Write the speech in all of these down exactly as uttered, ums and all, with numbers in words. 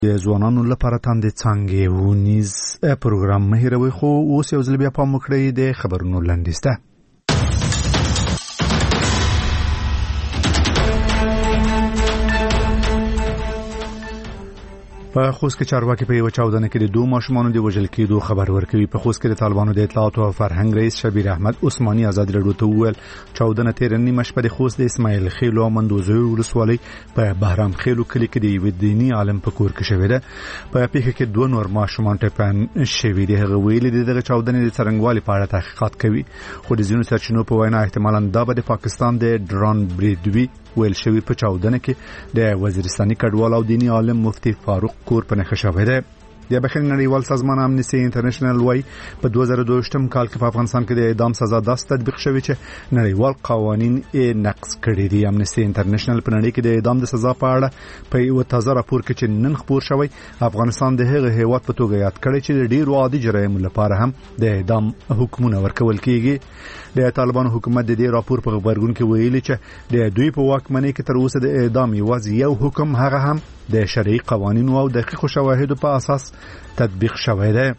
د ځوانانو لپاره تاندې څانګې ونیز پروګرام مه هېروئ، خو اوس یو ځل بیا پام وکړئ د خبرونو لنډیز ته. په خوست کې چارواکي په یو چاودنه کې د دوه ماشومانو د وژل کېدو خبر ورکوي. په خوست کې د طالبانو د اطلاعات او فرهنګ رئیس شبیر احمد عثماني ازادي راډیو ته وویل چاودنه تیر نیمه شپه د خوست د اسماعیل خیلو مندوزوی ولسوالۍ په بهرام خیلو کلی کې د یو دینی عالم په کور کې شوې ده. په پیښه کې دوه نور ماشومان ټپیان شوي دي. هغه ویلي دي دغه چاودنې د څرنګوالي په اړه تحقیقات کوي، خو د ځینو سرچینو په وینا احتمالاً دا به د پاکستان د ډرون بریډوي ویل شوی په چاودنه کې د وزیرستاني کډوال او دینی عالم مفتی فاروق کور په نښه شوی دی. د بخښنې نړیوال سازمان امنیسټي انټرنیشنل وايي په دوه زره دوه ویشتم کال کې په افغانستان کې د اعدام سزا داسې تطبیق شوې چې نړیوال قوانین یې نقض کړي دي. امنیسټي انټرنیشنل په نړۍ کې د اعدام د سزا په اړه په یو تازه راپور کې چې نن خپور شوی افغانستان د هغه هیواد په توګه یاد کړی چې د ډیرو عادي جرایمو لپاره هم د اعدام حکمونه ورکول کیږي. د طالبانو حکومت د دې راپور په خبرګون کې ویلي چې د دوی په واکمنۍ کې تر اوسه د اعدام یوازې یو حکم، هغه هم د شرعي قوانینو او دقیقو شواهدو په اساس تطبیق شوی دی.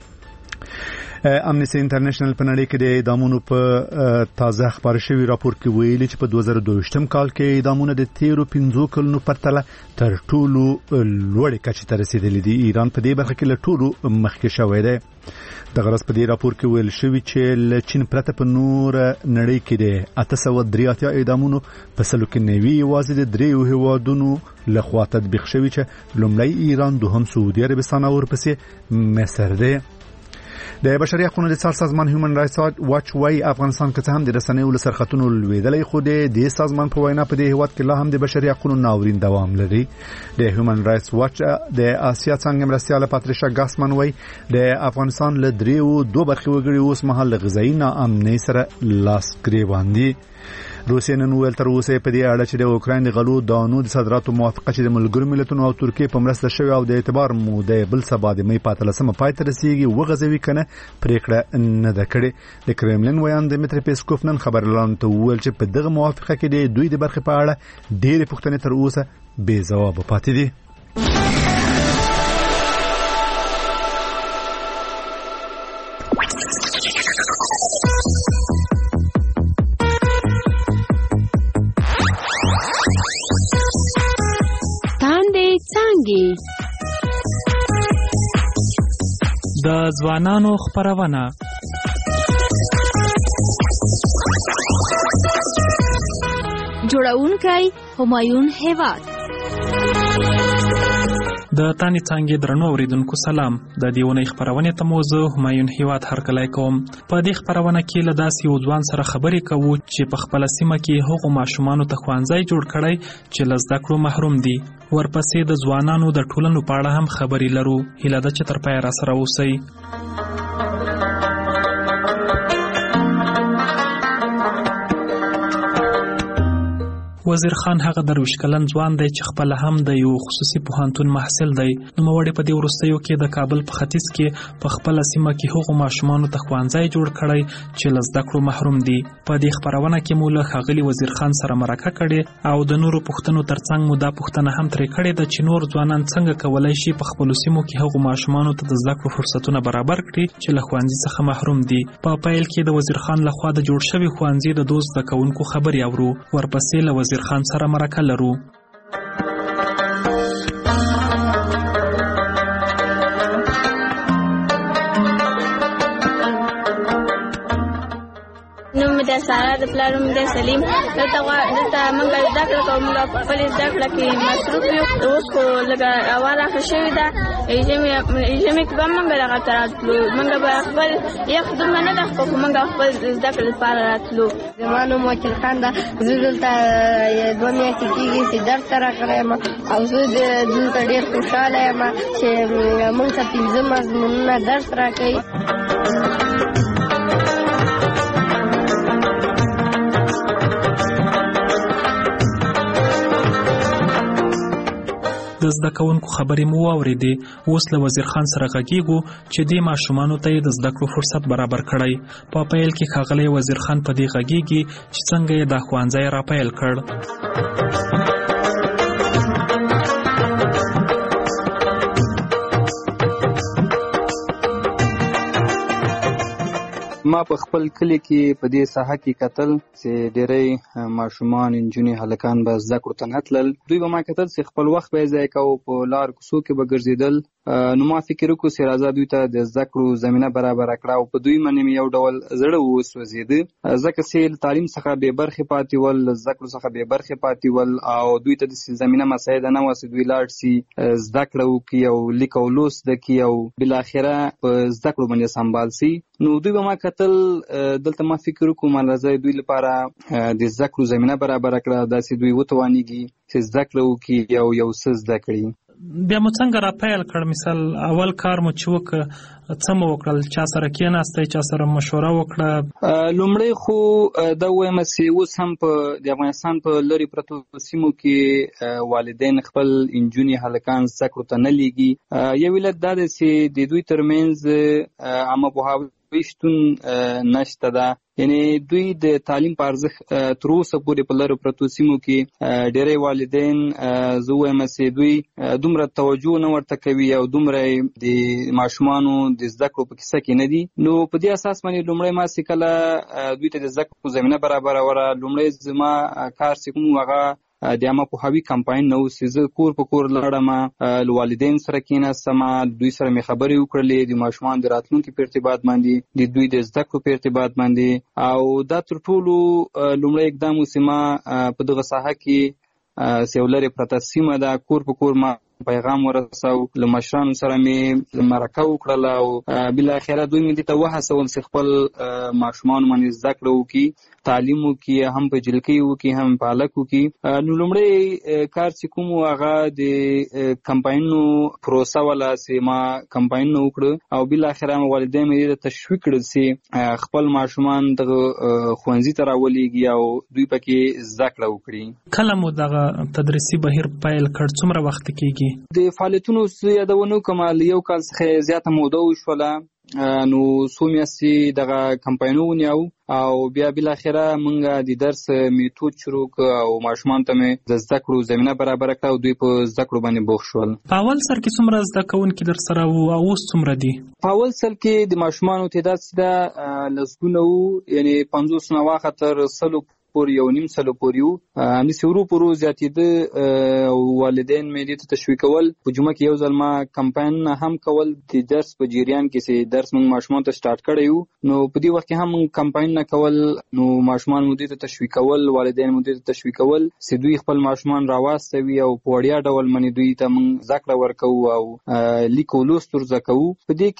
امنیسټي انټرنیشنل په نړۍ کې د اعدامونو په تازه خبر شوی راپور کې ویلي چې په دوه زره دوه ویشتم کال کې اعدامونه د تیرو پنځو کلونو پرتله تر ټولو لوړې کچې ته رسیدلي دي. ایران په دې برخه کې له ټولو مخکې شوی دی. د غرض په دې راپور کې ویل شوی چې له چین پرته په نور نړۍ کې د اته سوه درې اتیا اعدامونو په سلو کې نوي یوازې د دریو هیوادونو لخوا تطبیق شوی چې لومړی ایران، دوهم سعودي عربستان او ورپسې مصر دی. د بشري حقوقو د څار سازمان هیومن رائټس واچ وايي افغانستان کې هم د رسنیو له سرخطونو لویدلې، خو د دې سازمان په وینا په دې هیواد کې لا هم د بشري حقوقو ناورین دوام لري. د هیومن رائټس واچ د آسیا څنګه مرستياله پاتریشا ګاسمن وايي د افغانستان له دریو دوه برخې وګړي اوس مهال غذایی ناامنۍ سره لاس ګریوان دي. روسیه نن ویل تر اوسه په دې اړه چې د اوکراین د غلو دانو د صادراتو موافقه چې د ملګرو ملتونو او ترکیه په مرسته شوی او د اعتبار موده بل سبا د مې په اتلسمه پای ته رسیږي وغځوي کنه پریکړه نه ده کړې. د کرملین ویان دمیتری پیسکوف نن خبرلاندو ته ویل چې په دغه موافقه کې د دوی د برخې په اړه ډېرې پوښتنې تر اوسه بې ځواب پاتې دي. د ځوانانو خپرونه جوړونکی همایون هیواد. د تانی څنګه درنو اوریدونکو سلام. د دیونی خبرونه ته موضوع همایون هیواد هرکلای کوم. په دې خبرونه کې له داسې یو ځوان سره خبرې کوو چې په خپل سیمه کې هغو ماشومانو ته ښوونځی جوړ کړی چې له زده کړو محروم دي. ورپسې د ځوانانو د ټولنو په اړه هم خبرې لرو. هیله ده چې تر پایه را سره اوسئ. وزیر خان هغه درویش کلن ځوان دی چې خپل هم د یو خصوصي پوهنتون محصل دی. نوموړی په دې وروستیو کې د کابل په ختیځ کې په خپل سیمه کې هغو ماشومانو ته ښوونځی جوړ کړی چې له زده کړو محروم دي. په دې خبرونه کې مو له ښاغلي وزیر خان سره مرکه کړې او د نورو پوښتنو ترڅنګ مو دا پوښتنه هم ترې کړې ده چې نور ځوانان څنګه کولی شي په خپلو سیمو کې هغو ماشومانو ته د زده کړو فرصتونه برابر کړي چې له ښوونځي څخه محروم دي. په پیل کې د وزیر خان لخوا د جوړ شوي ښوونځي د دوست زده کوونکو خبرې اورو. ورپسې له وزیر خان سره مرکه لرو. د سارا د پلار نوم دی سلیم. دلته دلته موږ زده کړه کوو، موږ په خپلې زده کړه کې مصروف یو. اوس خو لږه هوا راښه شوې ده. ژمي کې به موږ دغه ته راتلو. موږ به خپل یخ دومره نه ده خو موږ خپل زده کړې لپاره راتلو. زما نوم وکیل خان ده. زه دلته دوه میاشتې کېږي چې درس ته راغلی یم او زه دلته ډېر خوشحاله یم چې موږ ته پنځه مضمونونه درس راکوي. د زده کوونکو خبرې مو واورېدې. اوس له وزیر خان سره غږیږو چې دې ماشومانو ته یې د زده کړو فرصت برابر کړی. په پیل کې ښاغلی وزیر خان په دې غږیږي چې څنګه یې دا ښوونځی راپیل کړ. ما په خپل کلی کې په دې ساحه کې کتل چې ډېری ماشومان انجونې هلکان به زده کړو ته نه تلل. دوی به ما کتل چې خپل وخت به یې ضایع کوو، په لار کوڅو کې به ګرځېدل. نو ما فکر وکړو چې راځه دوی ته د زده کړو زمینه برابره کړه، او په دوی باندې مې یو ډول زړه وسوځېده، ځکه چې له تعلیم څخه بې برخې پاتې ول، له زده کړو څخه بې برخې پاتې ول، او دوی ته داسې زمینه مساعده نه وه چې دوی لاړ شي زده کړه وکړي او لیک او لوست زده کړي او بالاخره په زده کړو باندې سمبال شي. نو دوی به ما کتل، دلته ما فکر وکړو ما راځي دوی لپاره د زده کړو زمینه برابره کړه، داسې دوی وتوانېږي چې زده کړه وکړي او یو څه زده کړي. بیا مو څنګه را پیل کړ؟ مثال اول کار مو چې وکړ څه مو وکړل؟ چا سره کېناستئ؟ چا سره مشوره وکړه؟ لومړی خو دا ووایم چې اوس هم په د افغانستان په لرې پرتو سیمو کې والدین خپل انجونې هلکان زده کړو ته نه لیږي. یو علت دا دی چې د دوی ترمنځ عامه پوهاوی شتون نشته ده، یعنی دوی د تعلیم په ارزښت تر اوسه پورې په لرو پرتو سیمو کې ډېری والدین زه وایم چې دوی دومره توجه نه ورته کوي او دومره د ماشومانو د زده کړو په کیسه کې نه دي. نو په دې اساس باندې لومړی ما چې کله دوی ته د زده کړو زمینه برابروله، لومړی زما کار چې کوم هغه د عامه پوهاوي کمپاین نه و چې زه کور په کور لاړم، له والدین سره کېناستم، دوی سره مې خبرې وکړلې د ماشومان د راتلونکي په ارتباط باندې، د دوی د زده کړو په ارتباط باندې. او دا تر ټولو لومړی اقدام و چې ما په دغه ساحه کې چې یو لرې پرته سیمه ده، کور په کور ما پیغام ورساو، له مشرانو سره مې مرکه وکړله او بالاخره دوی مې دې ته وهڅول چې خپل ماشومان باندې زده کړه وکړي، تعلیم وکړي، هم په جلکۍ وکړي هم په هلک وکړي. نو لومړی کار چې کوم و هغه د کمپاینونو پروسه وله چې ما کمپاینونه وکړه او بالاخره والدین مې دې ته تشویق کړل چې خپل ماشومان دغه ښوونځي ته راولېږي او دوی پکې زده کړه وکړي. کله مو دغه تدریسي بهیر پیل کړ؟ څومره وخت کېږي؟ د فعالیتونو یادونه کوم له یو کال څخه زیاته موده وشوله، نو څو میاشتې دغه کمپاینونه ونیو او بیا بالاخره موږ د درس میتود شروع کړ او ماشومان ته مې د زده کړو زمینه برابره کړه او دوی په زده کړو باندې بوخت شول. په اول سر کې څومره زده کوونکي در سره وو او اوس څومره دي؟ په اول سر کې د ماشومانو تعداد چې ده لسګونه وو، یعنی پنځوس نه واخه تر سلو پورې یو نیم سلو پورې وو. همداسې ورو په ورو زیاتېده او والدین مې دې ته تشویقول. په جمعه کې یو ځل ما کمپاین هم کول د درس په جریان کې چې درس موږ ماشومان ته سټارټ کړی وو، نو په دې وخت کې هم موږ کمپاین نه کول، نو ماشومان مو دې ته تشویقول، والدین مو دې ته تشویقول چې دوی خپل ماشومان راواستوي او په وړیا ډول باندې دوی ته موږ زده کړه ورکوو او لیک او لوست ور زده کوو. په دې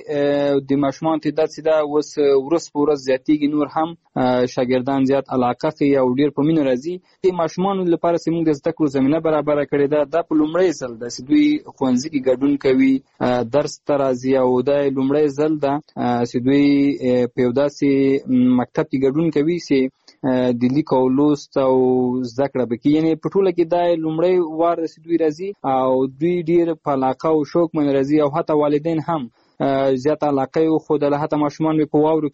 کې د ماشومان تعداد چې ده اوس ورځ په ورځ زیاتېږي، نور هم شاګردان زیات علاقه کوي او ډېر په مینه راځي. د ماشومانو لپاره چې موږ د زده کړو زمینه برابره کړې ده، دا په لومړی ځل ده چې دوی ښوونځي کې ګډون کوي، درس ته راځي او دا لومړی ځل ده چې دوی په یو داسې مکتب کې ګډون کوي چې د لیک او لوست او زده کړه به کوي. یعنې په ټوله کې دا لومړی وار ده چې دوی راځي او دوی ډېر په علاقه او شوق باندې راځي او حتی والدین هم زیات علاقه یې وښودله. حتی ماشومان مې په واورو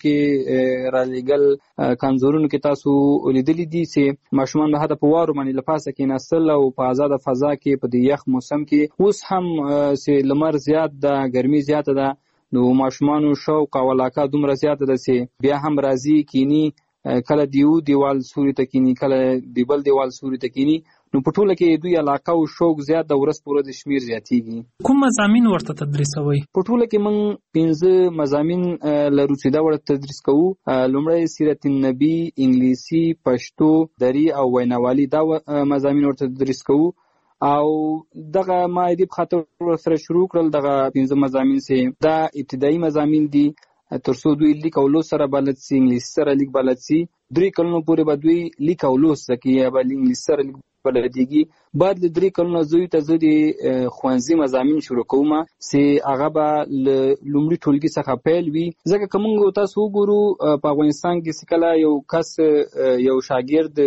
کې رالیږل، کانزورونو کې تاسو لیدلي دي چې ماشومان به حتی په واورو باندې له پاسه کېناستل او په آزاده فضا کې په دې یخ موسم کې. اوس هم چې لمر زیات ده، ګرمي زیاته ده، نو ماشومانو شوق او علاقه دومره زیاته ده چې بیا هم راځي کینی، کله د یو دیوال سوري ته کینی، کله د بل دیوال سوري ته کینی. نو په ټوله کې دوی علاقه او شوق زیات د ورځ په ورځ شمیر زیاتېږي. کوم مضامین ورته تدریسوئ؟ په ټوله کې موږ پنځه مضامین لرو چې دا ورته تدریس کوو. لومړی سیرت النبي، انګلیسي، پښتو، دري او ویناوالي، دا مضامین ورته تدریس کوو. او دغه ما دې په خاطر ورسره شروع کړل دغه پنځه مضامین چې دا ابتدایي مضامین دي، تر څو دوی لیک او لوست سره بلد سي، انګلیسي سره لیک بلد سي. درې کلونو پورې به دوی لیک او لوست زده کوي یا به انګلیسي سره لیک بلدېږي. بعد له درې کلونو زوی ته زه د ښوونځي مضامین شروع کوم چې هغه به له لومړي ټولګي څخه پیل وي، ځکه که موږ تاسو وګورو په افغانستان کې چې کله یو کس یو شاګرد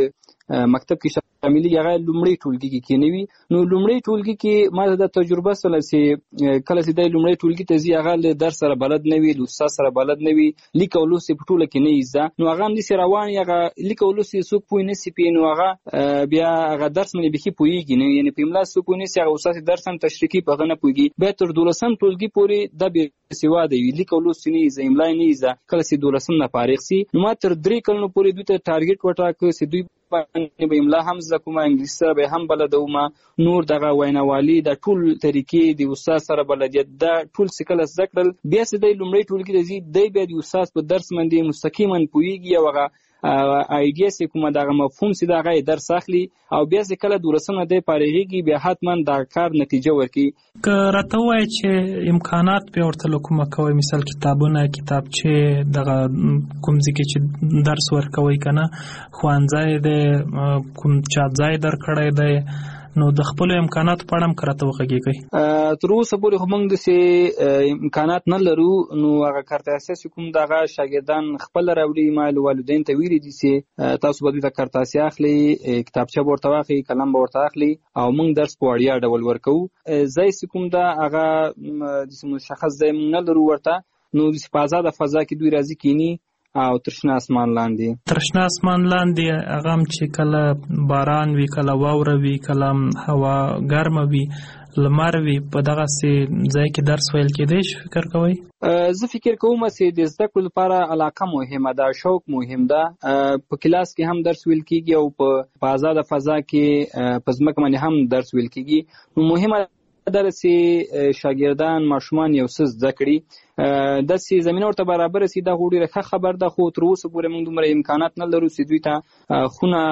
مکتب کې شاملي هغه لومړی ټولګي کې کېنوي. نو لومړی ټولګي کې ما د تجربه سره سي کله چې د لومړی ټولګي ته زی هغه له درس سره بلد نه وي، د استاد سره بلد نه وي، لیک او لوست په ټوله کې نه ایزه. نو هغه هم د روان هغه لیک او لوست څوک پوي نه سي پي، نو هغه بیا هغه درس باندې به پويږي نه، یعنی په املا څوک نه سي، هغه استاد درس هم تشریحي په غنه پويږي. به تر دولسم ټولګي پورې د به سیوا دی لیک او لوست نه ایزه، املا نه ایزه. کله چې دولسم نه فارغ سي نو ما تر درې کلونو پورې دوی ته ټارګټ وټاکه چې دوی باندې به املا هم زده کوم، انګلیسي سره به هم بلدوم، نور دغه ویناوالي د ټول طریقې د استاد سره بلدیت دا ټول سکل زده کړل. بیا چې د لومړی ټولګي د زی دی بیا د استاد په درس باندې مستقیما پويږي او هغه ایډیا سي کومه دغه مفهوم سي دغه درس اخلي او بیا چې کله دولسم نه دی فارغيږي بیا حتما د کار نتیجه ورکي. که راته وایي چې امکانات به ورته کومه کوي، مثال کتابونه، کتابچې، دغه کوم ځکه چې درس ورکوي کنه، خوانځای دی، کوم چا ځای درکړی دی، نو د خپل امکانات په اړه هم کراته وکړي. تر اوسه پورې خو موږ د سي امکانات نه لرو، نو هغه کارته اساس کوم دغه شاګردان خپل راوړي، مال والدین ته ویلي دي چې تاسو به د کارته اساس اخلي، کتابچه ورته واخلي، قلم ورته اخلي او موږ درس په وړیا ډول ورکو. زای کوم دا هغه د مشخص ځای نه لرو ورته، نو د په آزاد فضا کې دوی راځي کینی او ترشنا اسمان لاندې ترشنا اسمان لاندې هغه هم چې کله باران وي، کله واوره وي، کله هوا ګرمه وي، لمر وي، په دغه سي ځای کې درس ویل کېدای شي. فکر کوئ؟ زه فکر کوم چې د زده کړو لپاره علاقه مهمه ده، شوق مهم ده. په کلاس کې هم درس ویل کېږي او په آزاد فضا کې په ځمکه باندې هم درس ویل کېږي. نو مهمه درسي شاګردان ماشومان یو څه زده کړي، د سي زمينه ورته برابر سي دا غوډي رخه خبر ده. خو تر اوسه پورې موږ دومره امکانات نه لرو چې دوی ته خونه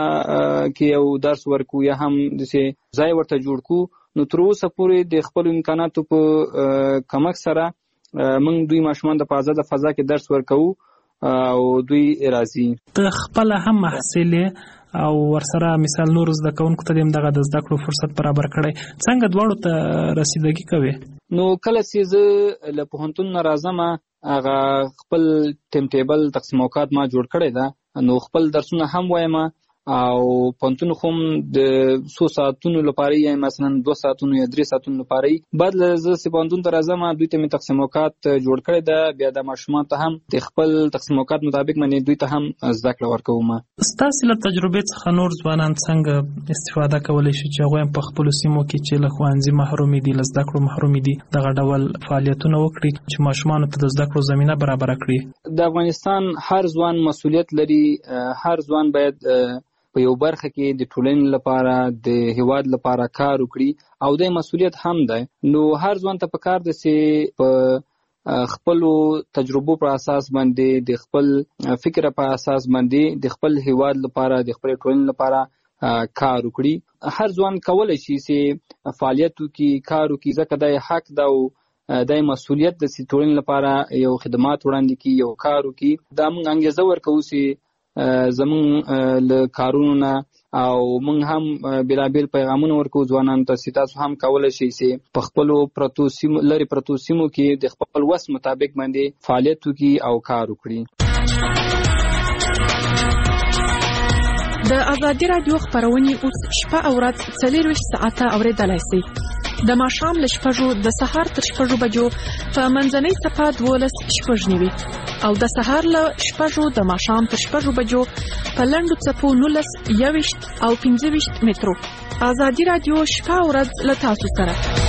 کې یو درس ورکو یا هم د سي ځای ورته جوړ کو. نو تر اوسه پورې د خپل امکاناتو په کمک سره موږ دوی ماشومان د آزاد فضا کې درس ورکو او دوی راځي. ته خپل هم محصلې او ورسره مثال نور زده کوونکو ته دغه د زده کړو فرصت برابر کړي، څنګه دواړو ته رسیدګي کوي؟ نو کله چې زه له پوهنتون نه راځم هغه خپل ټیم ټیبل تقسیم اوقات ما جوړ کړی ده، نو خپل درسونه هم وایم او پوهنتون خو د څو ساعتونو لپاره یا مثلا دوه ساعتونو یا درې ساعتونو لپاره بعد زه چې پوهنتون ته راځم دوی ته مې تقسیم اوقات جوړ کړی ده. بیا د ماشومان ته هم د خپل تقسیم اوقات مطابق باندې دوی ته هم زده کړه ورکوم. ستاسو له تجربې څخه نور ځوانان څنګه استفاده کولی شي چې هغوی په خپلو سیمو کې چې له ښوونځي محروم دي، له زده کړو محروم دي، دغه ډول فعالیتونه وکړي چې ماشومانو ته د زده کړو زمینه برابره کړي؟ د افغانستان هر ځوان مسؤلیت لري، هر ځوان باید په یو برخه کې د ټولنې لپاره د هیواد لپاره کار وکړي او د مسؤلیت هم ده. نو هر ځوان ته پکار ده چې په خپل تجربو پر اساس باندې، د خپل فکر په اساس باندې د خپل هیواد لپاره، د خپل ټولنې لپاره کار وکړي. هر ځوان کولای شي چې فعالیت وکړي، کار وکړي، ځکه د حق ده او د مسؤلیت د ټولنې لپاره یو خدمات وړاندې کړي، یو کار وکړي. دا موږ انګیزه ورکوو چې زمون له کارونو نه او موږ هم بلابل پیغامونه ورکو ځوانانو ته چې تاسو هم کولای شئ چې په خپل پروتو سیمو لري پروتو سیمو کې د خپل وس مطابق باندې فعالیت وکړي او کار وکړي. د ازادي رادیو خبرونه اوس شپه او ورځ څلورویشت ساعته اوریدلای شئ. د ماښام له شپږو د سهار تر شپږو بجو په منځنۍ صفحه دولس شپږ نیوي او د سهار له شپږو د ماښام تر شپږو بجو په لنډو څپو نولس یوویشت او پنځه ویشت مترو. ازادي رادیو شپه او ورځ له تاسو سره.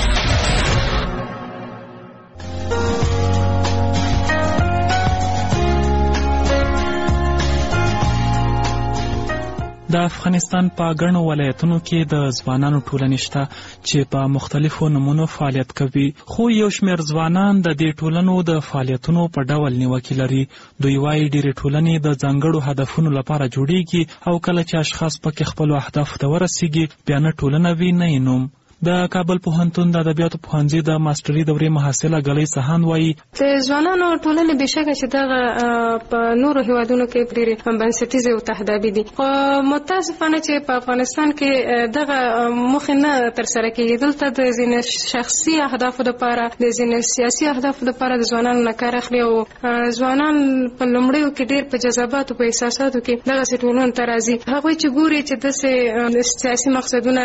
د افغانستان په ګڼو ولایتونو کې د ځوانانو ټولنې شته چې په مختلفو نمونو فعالیت کوي، خو یو شمېر ځوانان د دې ټولنو د فعالیتونو په ډول نیوکې لري. دوی وايي ډېرې ټولنې د ځانګړو هدفونو لپاره جوړیږي او کله چې اشخاص پکې خپلو اهدافو ته ورسیږي بیا نه ټولنه وي نه یې نوم. د کابل پوهنتون د ادبیاتو پوهنځي د ماستري دورې محصله ګلۍ سهان وایي د ځوانانو ټولنې بشکه چې دغه په نورو هیوادونو کې ډېرې بنسټیزې او تهدابي دي، خو متاسفانه چې په افغانستان کې دغه موخې نه ترسره کېږي. دلته د ځینې شخصي اهدافو دپاره د ځینې سیاسي اهدافو دپاره د ځوانانو نه کار اخلي او ځوانان په لومړیو کې ډېر په جذباتو په احساساتو کې دغسې ټولنو ته راځي. هغوی چې ګوري چې داسې سیاسي مقصدونه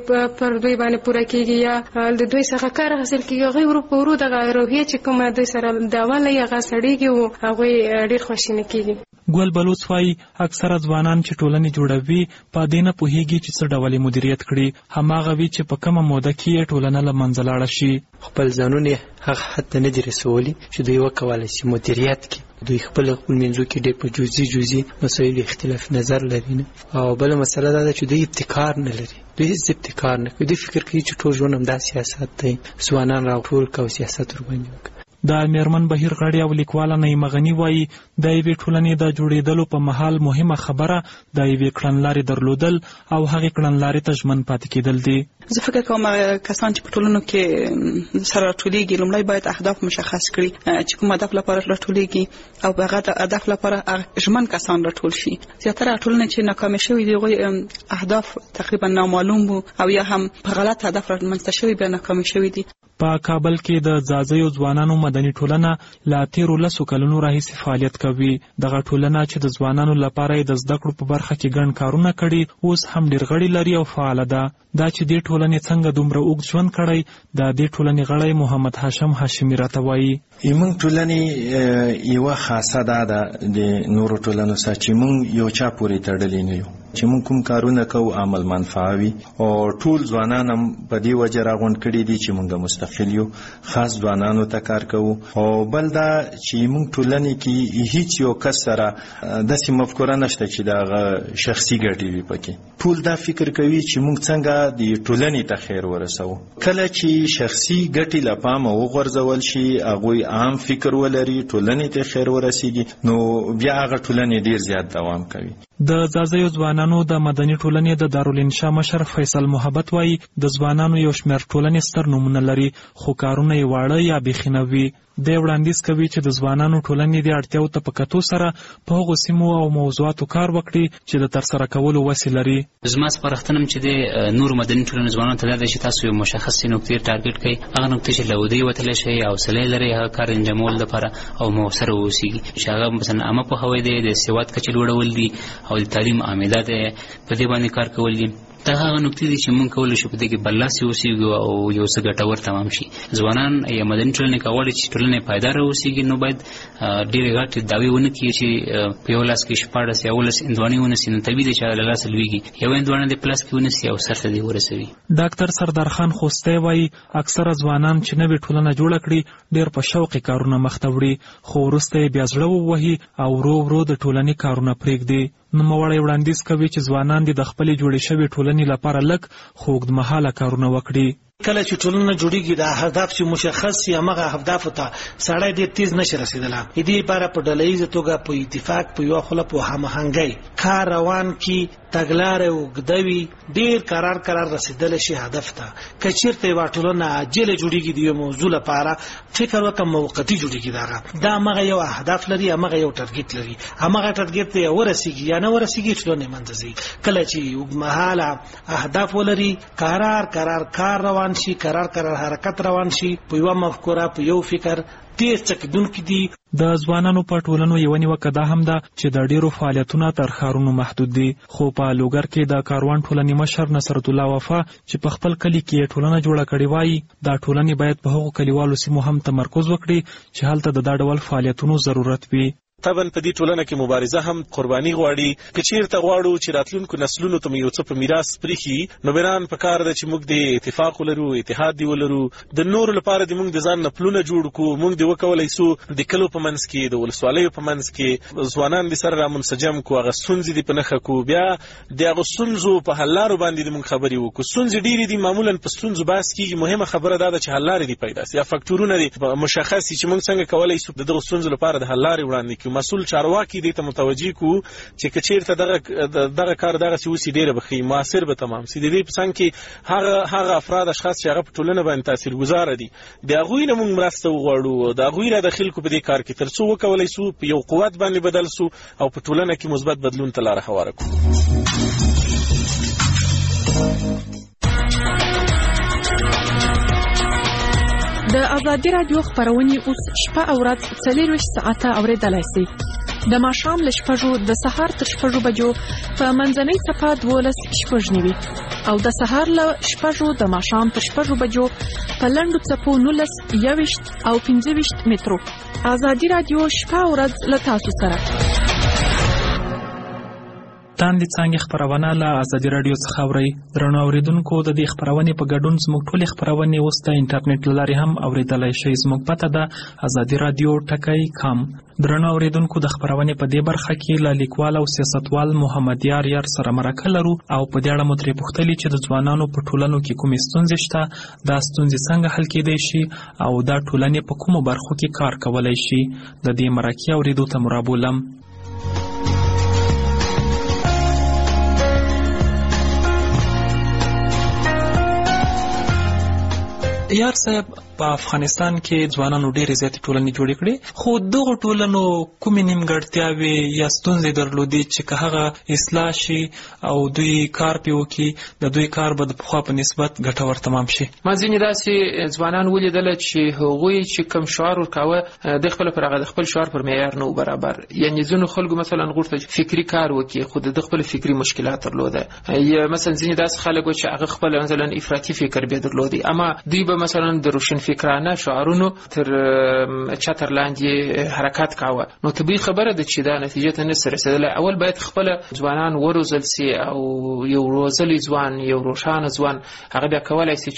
پر دوی باندې پوره کېږي یا د دوی څخه کار حاصل کېږي، هغوی ورو په ورو دغه روحیه چې کومه دوی سره دعوه لري هغه سړېږي او هغوی ډېر خواشینه کېږي. ګل بلوڅ وایي اکثره ځوانان چې ټولنې جوړوي په دې نه پوهېږي چې څه ډول یې مدیریت کړي، هماغه وي چې په کومه موده کې یې ټولنه له منځه لاړه شي. خپل ځانونه هغه حد ته نه دي رسولي چې دوی وکولی شي مدیریت کړي. دوی خپل خپل منځو کې ډېر په جزئي جزئي مسایلو اختلاف نظر لري نه، او بله مسله دا ده چې دوی ابتکار نه لري. دوی هیڅ ابتکار نه کوي. دوی فکر کوي چې ټول ژوند همدا سیاست دی، ځوانان راټول کړه او سیاست ورباندې وکړه. د میرمن بهیر غړی او لیکواله نعیمه غني وایي د یوې ټولنې د جوړېدلو په مهال مهمه خبره د یوې کړنلارې درلودل او هغې کړنلارې ته ژمن پاتې کېدل دي. زه فکر کوم کسان چې په ټولنو کې سره راټولېږي لومړی باید اهداف مشخص کړي چې کوم هدف لپاره راټولېږي او په هغه هدف لپاره ژمن کسان راټول شي. زیاتره ټولنې چې ناکامې شوي دي هغوی اهداف تقریبا نامعلوم وو او یا هم په غلط هدف رامنځته شوي بیا ناکامې شوي دي. په کابل کې د ځاځیو ځوانانو مدني ټولنه لا تیرو لسو کلونو راهیسې فعالیت کوي. دغه ټولنه چې د ځوانانو لپاره د زده کړو په برخه کې ګڼ کارونه کړي اوس هم ډېر غړي لري او فعاله ده. دا چې دې ټولنې څنګه دومره اوږد ژوند کړی د دې ټولنې غړی محمد هاشم هاشمي راته وایي. موږ ټولنې یوه خاصه دا ده د نورو ټولنو سره چې موږ یو چا پورې تړلي نه یو، چې موږ کوم کارونه کوو عمل منفعه وي او ټول ځوانان هم په دې وجه راغونډ کړي دي چې موږ مستقل یو، خاص ځوانانو ته کار کوو. او بل دا چې موږ ټولنې کې هیڅ یو کس سره داسې مفکوره نشته چې د هغه شخصي ګټې وي پکې. ټول دا فکر کوي چې موږ څنګه د ټولنې ته خیر ورسوو. کله چې شخصي ګټې له پامه وغورځول شي، هغوی عام فکر ولري، ټولنې ته خیر ورسیږي، نو بیا هغه ټولنې ډېر زیات دوام کوي. د ځاځیو ځوانانو د مدني ټولنې د دارالانشا مشر فیصل محبت وایي د ځوانانو یو شمېر ټولنې ستر نومونه لري خو کارونه یې واړه یا بیخي نه وي. دی وړاندیز کوي چې د ځوانانو ټولنې د اړتیاو ته په کتو سره په هغو سیمو او موضوعاتو کار وکړي چې د ترسره کولو وسې لري. زما سپارښتنه هم چې د نورو مدني ټولنو ځوانانو ته دا ده چې تاسو یو مشخصې نقطې ټارګټ کړئ، هغه نقطې چې له ودې وتلی شئ، حوصله لرئ هغه کار انجامولو لپاره او مؤثره واوسیږي، چې هغه مثلا عامه پوهاوی دی، د سواد کچې لوړول دي او د تعلیم عامله دی، په دې باندې کار کول دي. دا هغه نقطې دي چې موږ کولی شو په دې کې برلاسي اوسېږو او یو څه ګټور تمام شي. ځوانان یا مدني ټولنې که غواړي چې ټولنه یې پایداره اوسېږي نو باید ډېرې غټې دعوې ونه کړي چې په یو لاس کې شپاړس یا اوولس هندواڼې ونیسي، نو طبیعي دی چې هغه له لاسه لوېږي. یو هندواڼه دې په لاس کې ونیسي او سر ته دې ورسوي. ډاکټر سردار خان خوستی وایي اکثره ځوانان چې نوې ټولنه جوړه کړي ډېر په شوقې کارونه مخته وړي، خو وروسته یې بیا زړه ووهي او ورو ورو د ټولنې کارونه پرېږدي. نوموړی وړاندیز کوي چې ځوانان دې د خپلې جوړې شوې ټولنې لپاره لږ خو اوږدمهاله کارونه وکړي. کله چې ټولنه جوړیږي د هدف چې مشخص شي هغه اهدافو ته سړی ډېر تیز نشي رسیدلی. دې لپاره په ډلهییزه توګه په اتفاق په یوه خوله په هماهنګۍ کار روان کړي، تګلارې اوږده وي، ډېر قرار قرار رسیدلی شي هدف ته. که چېرته یوه ټولنه عاجله جوړیږي د یو موضوع لپاره فکر وکړه موقتي جوړیږي، دغه دا همغه یو اهداف لري، همغه یو ټارګټ لري، همغه ټارګټ ته ورسیږي یا نه ورسیږي ټولنې منځه ځي. کله چې اوږدمهاله اهداف ولري، قرار قرار کار روان شي، قرار قرار حرکت روان شي، په یوه مفکوره په یو فکر ډېر څکیدونکي دي. د ځوانانو په ټولنو یوه نیوکه دا هم ده چې د ډېرو فعالیتونه تر ښارونو محدود دي. خو په لوګر کې د کاروان ټولنې مشر نصرت الله وفا چې په خپل کلي کې ټولنه جوړه کړې وایي دا ټولنې باید په هغو کلیوالو سیمو هم تمرکز وکړي چې هلته د دا ډول فعالیتونو ضرورت وي. طبعا په دې ټولنه کې مبارزه هم قرباني غواړي. که چیرته غواړو چې راتلونکو نسلونو ته یو څه په میراث پرېښي، نو بران په کار ده چې موږ د اتفاق ولرو، اتحاد دی ولرو. د نورو لپاره د موږ د ځان نه پلونه جوړ کړو، موږ د وکولی سو د کلو په منځ کې، د ولسوالیو په منځ کې ځوانان د سره رامنسجم کړو، هغه ستونزې دې په نښه کړو، بیا د هغو ستونزو په حل لارو باندې د موږ خبرې وکړو. ستونزې ډېرې دي، معمولا په ستونزو بحث کېږي، مهمه خبره دا ده چې حل لارې دې پیدا سي یا فکټورونه دې مشخص سي چې موږ څنګه کولی سو د دغو ستونزو لپاره د حل لارې وړاندې کړو. مسول چارواکي دې ته متوجي کو چې کچیرته دغه دغه کار دغه سی وسی ډیره بخي موثر به تمام سي دې په څنګه کې هغه هغه افراد اشخاص چې هغه په ټولنه باندې تاثیرګذار دي د هغوی نه موږ مرسته وغواړو د هغوی نه د خلکو په دې کار کې ترڅو وکولای سو په یو قوت باندې بدل سو او په ټولنه کې مثبت بدلون ته لار هواره کړو. د ازادي رادیو خبرونه اوس شپه او ورځ څلور ساعته اوریدلای شئ. د ماښام له شپږو د سهار تر شپږو بجو په منځنۍ صفه دولس شپږ نیوي او د سهار له شپږو د ماښام تر شپږو بجو په لنډو څپو نولس یوویشت او پنځه ویشت مترو. ازادي رادیو شپه او ورځ له تاسو سره. تاندې څنګه خبرونه له ازادي رادیو څخه اوري. درنو اوریدونکو د دې خبرونه په ګډون زموږ ټولې خبرونه اوس د انټرنیټ لارې هم اوریدلای شئ. زموږ پته ده ازادي رادیو ټکی کام. درنو اوریدونکو د خبرونه په دې برخه کې له لیکوال او سیاستوال محمد یار یار سره مرکه لرو او په دې اړه مو ترې پوښتلي چې د ځوانانو په ټولنو کې کومې ستونزې شته، دا ستونزې څنګه حل کېدای شي او دا ټولنې په کومو برخو کې کار کولای شي. د دې مرکې اوریدو ته مرابولم. یار صاحب، په افغانستان کې ځوانانو ډېرې زیاتې ټولنې جوړې کړې، خو دغو ټولنو کومې نیمګړتیاوې یا ستونزې درلودې چې که هغه اصلاح شي او دوی کار پې وکړي، د دوی کار به د پخوا په نسبت ګټور تمام شي. ما ځینې داسې ځوانان ولیدله چې هغوی چې کوم شعار ورکاوه د خپل پر هغه د خپل شعار پر معیار نه و برابر. یعنې ځینو خلکو مثلا غوښتل چې فکري کار وکړي خو د خپل فکري مشکلات درلوده، یا مثلا ځینې داسې خلک و چې هغه خپل مثلا افراطي فکر به درلودي، اما دوی به مثلا د روشن فکرانه شعارونو تر چتر لاندې حرکت کاوه. نو طبیعي خبره ده چې دا نتیجه ته نه رسیدله. اول باید خپل ځوانان وروزل سي او یو روزلي ځوان، یو روښانه ځوان هغه بیا کولای شي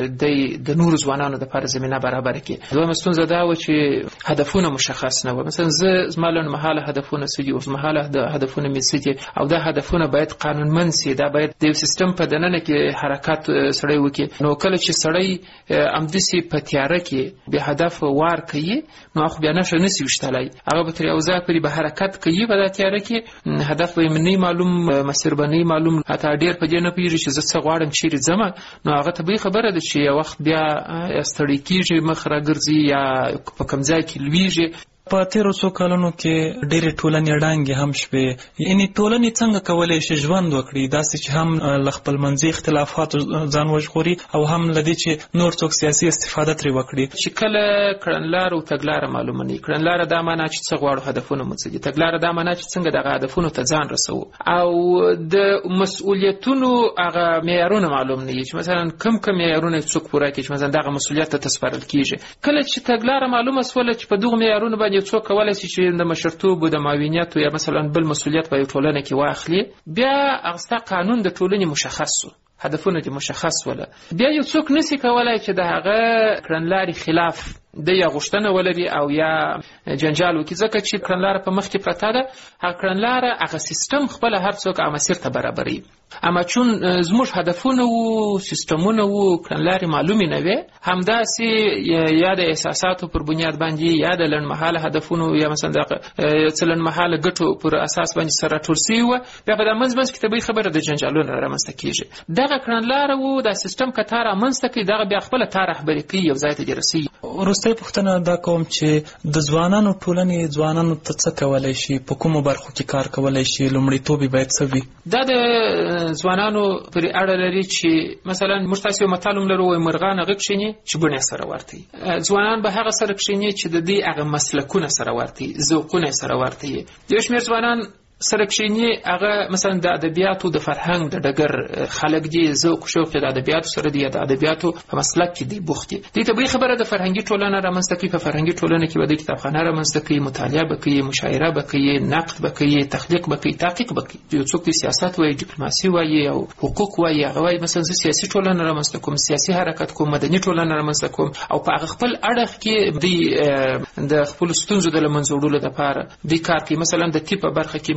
چې د نور ځوانانو لپاره زمينه برابر کړي. دویمه ستونزه دا و چې هدفونه مشخص نه و. مثلا زه زمالن محاله هدفونه سدي او محاله د هدفونه مې سدي او دا هدفونه باید قانونمند سي. دا باید د سیستم په دننه کې حرکت سړی وکړي. نو کله چې سړی امدسي په تیاره کې به هدف وار کوي نو خو بیا نشه نسی وشتلای، هغه به تر یو ځای پورې به حرکت کوي، په تیاره کې هدف به منی معلوم، مسیر به نه معلوم، حتی ډیر په دې نه پیږي چې زه څه غواړم چیرې ځم. نو هغه طبیعي خبره ده چې یو وخت بیا ستړی کیږي، مخ راګرځي یا په کوم ځای کې لویږي. په تیرو څو کلونو کې ډېرې ټولنې ړنګې هم شوې. یعنې ټولنې څنګه کولی شي ژوند وکړي، داسې چې هم له خپلمنځي اختلافاتو ځان وژغوري او هم له دې چې نور څوک سیاسي استفاده ترې وکړي. چې کله کړنلاره او تګلاره معلومه نه وي، کړنلاره دا معنا چې څه غواړو، هدفونه مو څه دي، تګلاره دا معنا چې څنګه دغه هدفونو ته ځان رسوو، او د مسؤلیتونو هغه معیارونه معلوم نه وي چې مثلا کم کم معیارونه څوک پوره کړي چې مثلا دغه مسؤلیت ته تسپارل کېږي. کله چې تګلاره معلومه سوله چې په دغو معیارونو باندې څوک کولای شي چې د مشرتوب او د معاونیت یا مثلا بل مسؤلیت په ټولنه کې واخلي، بیا هغه قانون د ټولنې مشخص شو، هدفونه دې مشخص ولا، بیا یو څوک نسی کولای چې د هغه کړنلارې خلاف د یا غوښتنه ولري او یا جنجال وکړي، ځکه چې کړنلاره په مخ کې پرته ده. هغه کړنلاره هغه سیستم خپل هر څوک هغه مسیر ته برابري، اما چون زموږ هدفونه وو، سیستمونه وو، کړنلارې معلومې نه وي، همداسې یا د احساساتو پر بنیاد باندې یا د لنډمهاله هدفونو یا مثلا د څه لنډمهاله ګټو پر اساس باندې سره راټول شوي وو، بیا په دا منځ منځ کې طبیعي خبره د جنجالونو رامنځته کېږي. دغه کړنلاره وو، دا سیستم که تا رامنځته کړي، دغه بیا خپله تا رهبري کوي، یو ځای ته دې رسوي. وروستۍ پوښتنه دا کوم چې د ځوانانو ټولنې ځوانانو ته څه کولی شي، په کومو برخو کې کار کولی شي، لومړیتوب یې باید څه وي؟ دا د ځوانانو پرې اړه لري چې مثلا موږ تاسې یو متل هم لرو، وایي مرغان هغه کښېني چې بڼې سره ورته وي. ځوانان به هغه سره کښېني چې د دې هغه مسلکونه سره ورته وي، ذوقونه سره ورته وي. یو شمېر ځوانان سره کښېني هغه مثلا د ادبیاتو د فرهنګ د ډګر خلک دي، ذوق شوق د ادبیاتو سره دي، د ادبیاتو په مسلک کې دي بوخت دي. دې طبیعي خبره د فرهنګي ټولنه رامنځته کوي. په فرهنګي ټولنه کې به د کتابخانه رامنځته کوي، مطالعه به کوي، مشاعره به کوي، نقد به کوي، تخلیق به کوي، تحقیق به کوي. یو څوک سیاست وایي، ډیپلوماسي وایي او حقوق وایي، هغه وایي مثلا زه سیاسي ټولنه رامنځته کوم، سیاسي حرکت کوم، مدني ټولنه رامنځته کوم، او په هغه خپل اړخ کې د خپل ستونزو د له منځه وړلو لپاره د کار کوي. مثلا د طب په برخه کې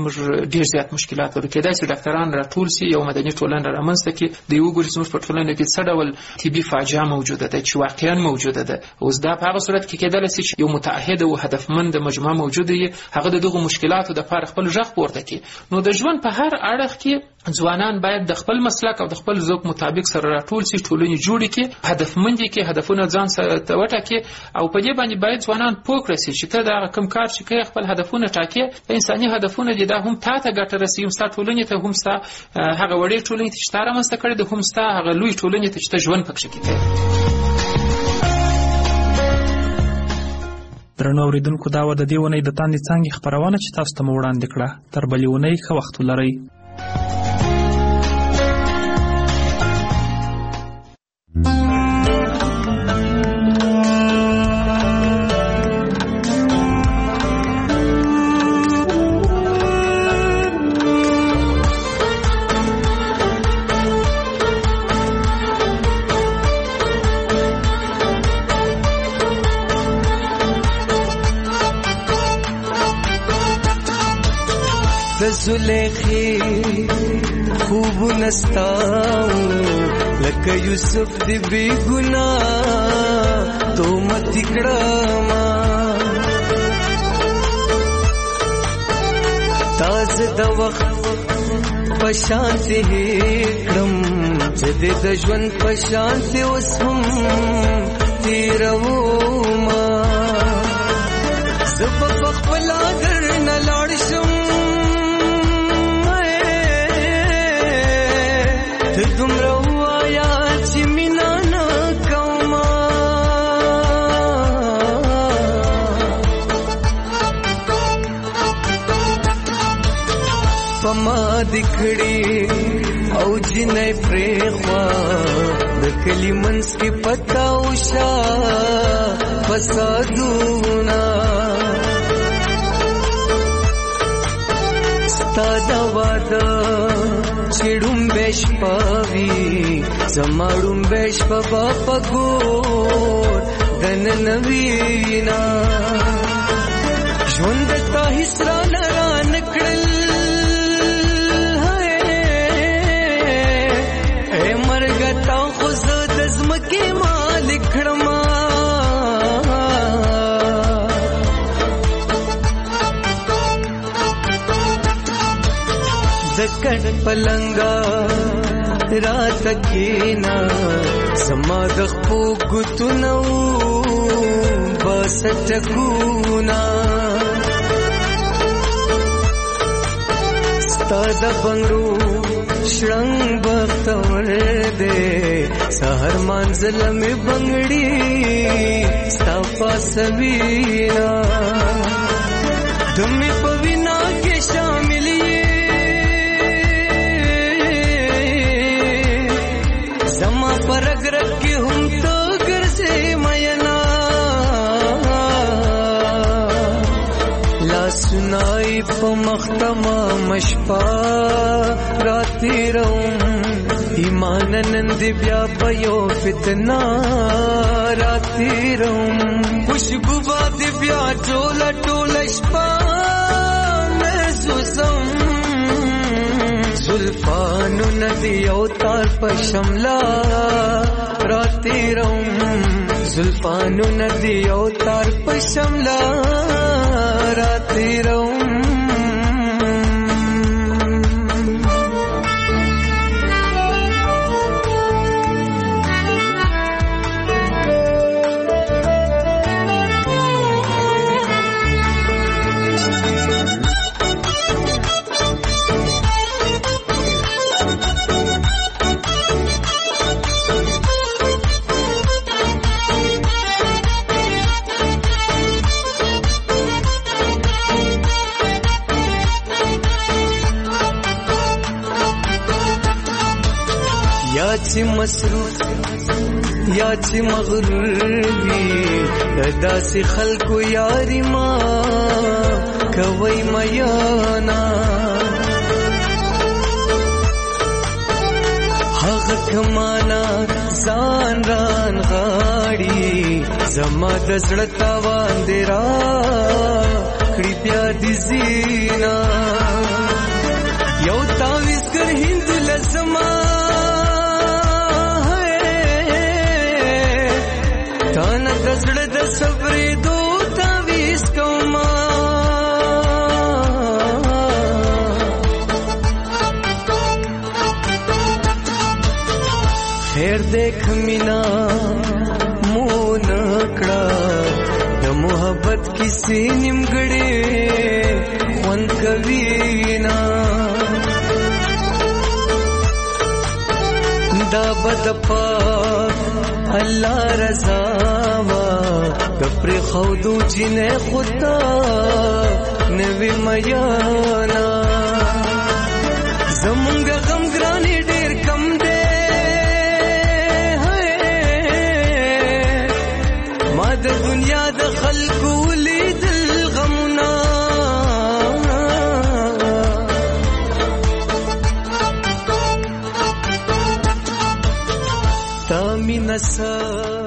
موږ ډیر زیات مشکلات ورو کېدای شي ډاکټران راټول سي یو مدني ټولنه رامنځته کړي د یو ګوري زموږ په ټولنه کې څه ډول طبي فاجعه موجوده ده چې واقعا موجوده ده. اوس دا په هغه صورت کې کېدل شي چې یو متعهد او هدفمند مجموعه موجوده وي هغه د دغه مشکلاتو د لپاره خپل ځخ پورته کړي. نو د ژوند په هر اړخ کې ځوانان باید د خپل مسلک او د خپل ذوق مطابق سره راټول سي ټولنې جوړې کړي هدفمند کې هدفونه ځان سره وټاکي او په دې باندې باید ځوانان پوه کړي چې ته دا کوم کار چې کوي خپل هدفونه ټاکي انساني هدفونه دي دا هم تا ته ګټه رسي هم ستا ټولنې ته هم ستا هغه وړې ټولنې ته چې تا رامنځته کړې ده هم ستا هغه لوی ټولنې ته چې ته ژوند پکښې کوې. درنو اورېدونکو دا وه د دې اونۍ د تاندې څانګې خپرونه چې تاسو ته مو وړاندې کړه. تر بلې اونۍ ښه وخت ولرئ. زلیخی خوب نستاؤ لکه یوسف دی بی گناہ تو مت کڑاما تاز دا وقت پشانتی کڑم جدی دا ژوند پشانتی وسم تیرو ما زبا بخبلا در نلارشم دمرو آیا چی مینا نکوما پما دکھڑی او جنای پریخوا دکلی منس کی پتاوشا فسادونا ستا وادا چیڑم بیش پاوی زماڑم بیش پا پا گور دن نوینا ژوندتا حسرا لرا نکڑل اے مرگتا خوزد ازمکی مالک کھڑما دکڑ پلنگا رات کینا زما دخپو گتنو باسټکونا ستا د بنگړو شړنګ بختور دے سحر منزل می بنگړي ستا پاسوینا دمي پوینا کې شامل परग रखी हम तो घर से मयना ला सुनाई पमख्तमा मशपा राती रहूं ईमान नंद ब्या भयो फितना राती रहूं खुशबू बाद ब्या टोला टोला शपा मैं सुसम जुल्फानु नदी अवतार पर शमला राती रहूं जुल्फानु नदी अवतार पर शमला राती रहूं چې مصروف یا چې مغرور وي داسې خلکو یاري ما کوي میانا هغه کمانا ځان ران غاړي زما د زړه تاوان دی را کړي بیا دې زینا صبرې دو تعویز کوما خیر دیکھ مینا مون کړه د محبت کیسې نیمګړې خوند کوي نا دا بد پاک الله رضا وا د پر خودو جنې خدا نوې میانا زمونږ غم ګرانې ډېر کم دی ما د دنیا د خلکو لیدل غمونه تا مینه